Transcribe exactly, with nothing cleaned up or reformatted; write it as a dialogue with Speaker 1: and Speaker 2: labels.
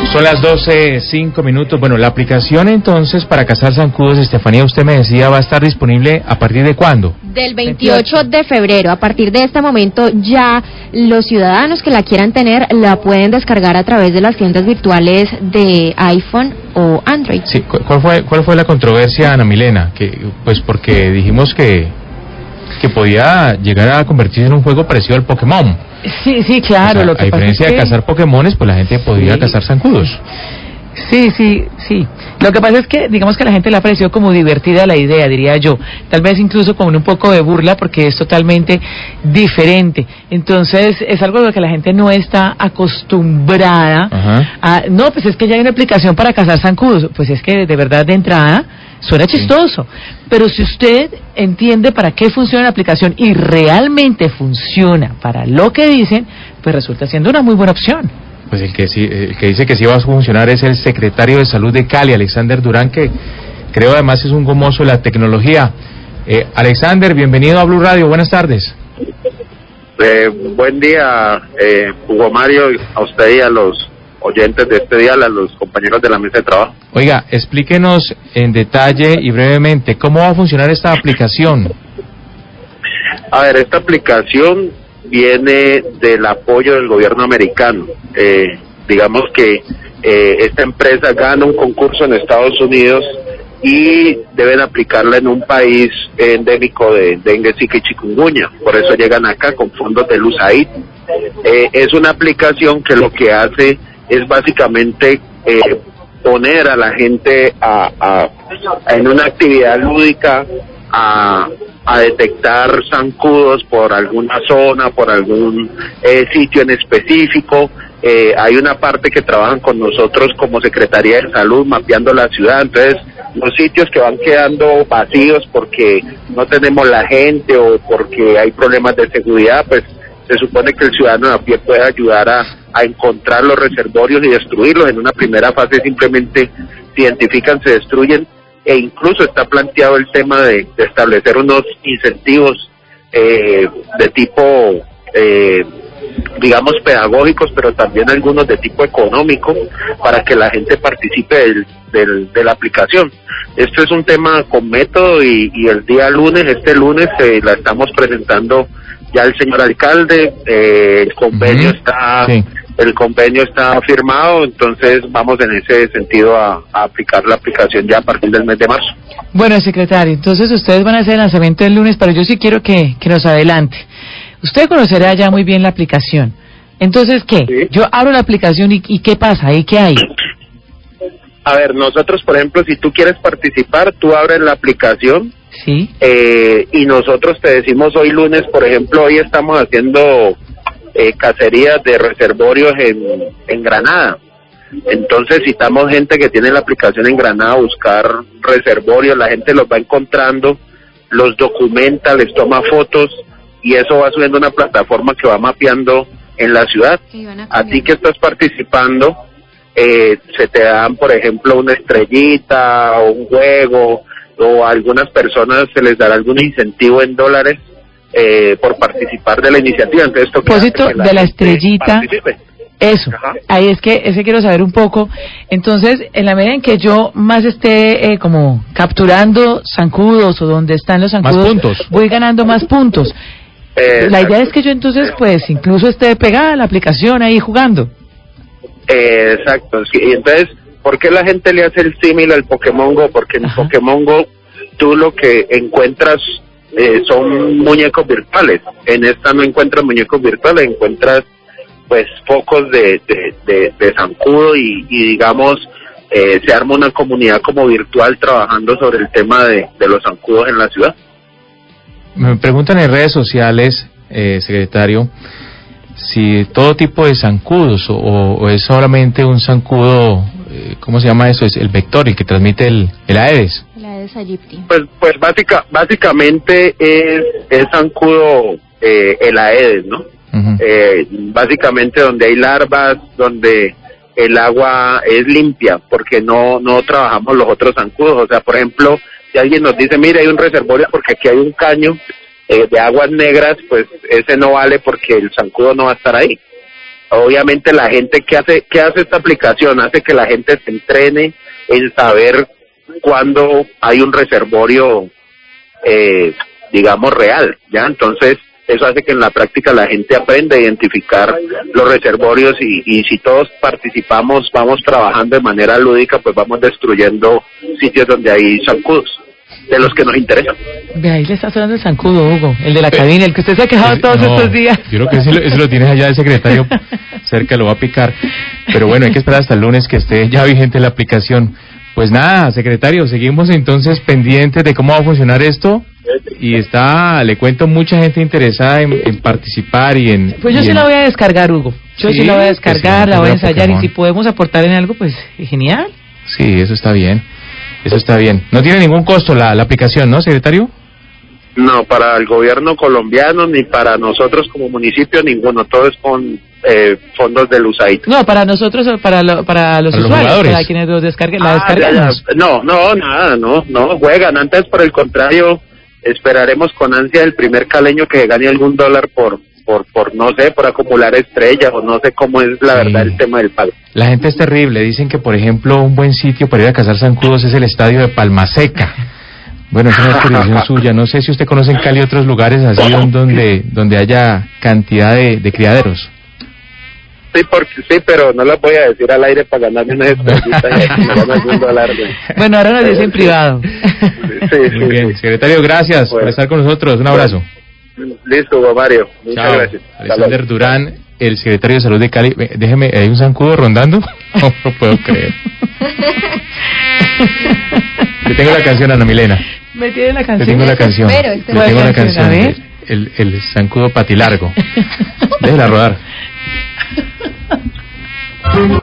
Speaker 1: Son las doce, cinco minutos. Bueno, la aplicación entonces para cazar zancudos, Estefanía, usted me decía, va a estar disponible ¿a partir de cuándo?
Speaker 2: Del veintiocho de febrero. A partir de este momento ya los ciudadanos que la quieran tener la pueden descargar a través de las tiendas virtuales de iPhone o Android.
Speaker 1: Sí, ¿cuál fue, cuál fue la controversia, Ana Milena? Que, pues porque dijimos que, que podía llegar a convertirse en un juego parecido al Pokémon.
Speaker 3: Sí, sí, claro.
Speaker 1: O sea,
Speaker 3: lo que
Speaker 1: a diferencia
Speaker 3: pasa es que...
Speaker 1: de cazar Pokémones, pues la gente podía sí. cazar zancudos.
Speaker 3: Sí, sí, sí. Lo que pasa es que, digamos que a la gente le ha parecido como divertida la idea, diría yo. Tal vez incluso con un poco de burla, porque es totalmente diferente. Entonces, es algo a lo que la gente no está acostumbrada. Ajá. a... No, pues es que ya hay una aplicación para cazar zancudos. Pues es que, de verdad, de entrada, suena chistoso. Sí. Pero si usted entiende para qué funciona la aplicación y realmente funciona para lo que dicen, pues resulta siendo una muy buena opción.
Speaker 1: Pues el que sí, el que dice que sí va a funcionar es el secretario de Salud de Cali, Alexander Durán, que creo además es un gomoso de la tecnología. Eh, Alexander, bienvenido a Blue Radio, buenas tardes.
Speaker 4: Eh, buen día, eh, Hugo Mario, a usted y a los oyentes de este día, a los compañeros de la mesa de trabajo.
Speaker 1: Oiga, explíquenos en detalle y brevemente, ¿cómo va a funcionar esta aplicación?
Speaker 4: A ver, esta aplicación viene del apoyo del gobierno americano. Eh, digamos que eh, esta empresa gana un concurso en Estados Unidos y deben aplicarla en un país endémico de dengue, zika y chikungunya. Por eso llegan acá con fondos del U S A I D. Eh, es una aplicación que lo que hace es básicamente eh, poner a la gente a, a, a, en una actividad lúdica a, a detectar zancudos por alguna zona, por algún eh, sitio en específico. Eh, hay una parte que trabajan con nosotros como Secretaría de Salud mapeando la ciudad, entonces los sitios que van quedando vacíos porque no tenemos la gente o porque hay problemas de seguridad, pues se supone que el ciudadano a pie puede ayudar a, a encontrar los reservorios y destruirlos. En una primera fase simplemente se identifican, se destruyen, e incluso está planteado el tema de, de establecer unos incentivos eh, de tipo, eh, digamos, pedagógicos, pero también algunos de tipo económico, para que la gente participe del, del, de la aplicación. Esto es un tema con método y, y el día lunes, este lunes, eh, la estamos presentando ya el señor alcalde, eh, el convenio uh-huh. está sí. el convenio está firmado, entonces vamos en ese sentido a, a aplicar la aplicación ya a partir del mes de marzo.
Speaker 3: Bueno, secretario, entonces ustedes van a hacer el lanzamiento el lunes, pero yo sí quiero que, que nos adelante. Usted conocerá ya muy bien la aplicación. Entonces, ¿qué? ¿Sí? Yo abro la aplicación y, y ¿qué pasa? ¿Y qué hay?
Speaker 4: A ver, nosotros, por ejemplo, si tú quieres participar, tú abres la aplicación.
Speaker 3: Sí.
Speaker 4: Eh, y nosotros te decimos hoy lunes, por ejemplo, hoy estamos haciendo eh, cacerías de reservorios en, en Granada. Entonces citamos gente que tiene la aplicación en Granada a buscar reservorios, la gente los va encontrando, los documenta, les toma fotos y eso va subiendo a una plataforma que va mapeando en la ciudad. A, a ti que estás participando, eh, se te dan, por ejemplo, una estrellita o un juego, o a algunas personas se les dará algún incentivo en dólares eh, por participar de la iniciativa. Entonces, esto
Speaker 3: propósito de la, la estrellita, participe. Eso, Ajá. ahí es que ese quiero saber un poco. Entonces, en la medida en que yo más esté eh, como capturando zancudos o donde están los zancudos,
Speaker 1: más puntos.
Speaker 3: voy ganando más puntos. Eh, la idea es que yo entonces, pues, incluso esté pegada a la aplicación ahí jugando.
Speaker 4: Eh, exacto, sí. Y entonces, ¿por qué la gente le hace el símil al Pokémon Go? Porque en Ajá. Pokémon Go tú lo que encuentras eh, son muñecos virtuales. En esta no encuentras muñecos virtuales, encuentras pues focos de, de, de, de zancudo y, y digamos eh, se arma una comunidad como virtual trabajando sobre el tema de, de los zancudos en la ciudad.
Speaker 1: Me preguntan en redes sociales, eh, secretario, si todo tipo de zancudos o, o es solamente un zancudo, eh, ¿cómo se llama eso? Es el vector, el que transmite el, el Aedes.
Speaker 2: El Aedes aegypti.
Speaker 4: Pues, pues básica, básicamente es, es zancudo eh, el Aedes, ¿no? Uh-huh. Eh, básicamente donde hay larvas, donde el agua es limpia, porque no no trabajamos los otros zancudos. O sea, por ejemplo, si alguien nos dice, mire, hay un reservorio porque aquí hay un caño eh, de aguas negras, pues ese no vale porque el zancudo no va a estar ahí. obviamente la gente que hace, ¿qué hace esta aplicación? Hace que la gente se entrene en saber cuándo hay un reservorio, eh, digamos, real, ¿ya? Entonces, eso hace que en la práctica la gente aprenda a identificar los reservorios y, y si todos participamos, vamos trabajando de manera lúdica, pues vamos destruyendo sitios donde hay zancudos, de los que nos interesan.
Speaker 3: De ahí le está sonando el zancudo, Hugo, el de la cabina, el que usted se ha quejado todos no, estos días.
Speaker 1: Yo creo que ese lo, ese lo tiene allá el secretario cerca, lo va a picar. Pero bueno, hay que esperar hasta el lunes que esté ya vigente la aplicación. Pues nada, secretario, seguimos entonces pendientes de cómo va a funcionar esto. Y está, le cuento, mucha gente interesada en, en participar y en...
Speaker 3: Pues yo
Speaker 1: sí
Speaker 3: en... la voy a descargar, Hugo. Yo sí, sí la voy a descargar, sí, la voy a ensayar Pokémon. Y si podemos aportar en algo, pues genial.
Speaker 1: Sí, eso está bien, eso está bien. No tiene ningún costo la, la aplicación, ¿no, secretario?
Speaker 4: No, para el gobierno colombiano ni para nosotros como municipio ninguno, todo es con eh, fondos del U S A I D.
Speaker 3: No, para nosotros, para, lo, para los
Speaker 1: para
Speaker 3: usuarios,
Speaker 1: los
Speaker 3: para quienes los descarguen, la
Speaker 4: ah,
Speaker 3: descargamos.
Speaker 4: Ya, ya. No, no, nada, no, no juegan, antes por el contrario... Esperaremos con ansia el primer caleño que gane algún dólar por, por, por no sé, por acumular estrellas o no sé cómo es la sí. verdad el tema del pago.
Speaker 1: La gente es terrible. Dicen que, por ejemplo, un buen sitio para ir a cazar zancudos es el estadio de Palmaseca. Bueno, es una experiencia suya. No sé si usted conoce en Cali otros lugares así donde, donde haya cantidad de, de criaderos.
Speaker 4: Sí, porque, sí, pero no las voy a decir al aire para ganarme una estrellita y me ganan algún dólar.
Speaker 3: Bueno, ahora nos dice en privado.
Speaker 4: Sí, sí,
Speaker 1: muy bien,
Speaker 4: sí.
Speaker 1: Secretario, gracias bueno. por estar con nosotros. Un abrazo.
Speaker 4: Listo, Mario. Muchas
Speaker 1: Chao.
Speaker 4: gracias.
Speaker 1: Alexander Durán, el secretario de Salud de Cali. Déjeme, ¿hay un zancudo rondando? No lo puedo creer. Yo tengo la canción, Ana Milena.
Speaker 3: ¿Me tiene la canción?
Speaker 1: Yo tengo la canción.
Speaker 2: Espero,
Speaker 1: Yo tengo la canción. A ver. El, el zancudo patilargo. Déjela rodar.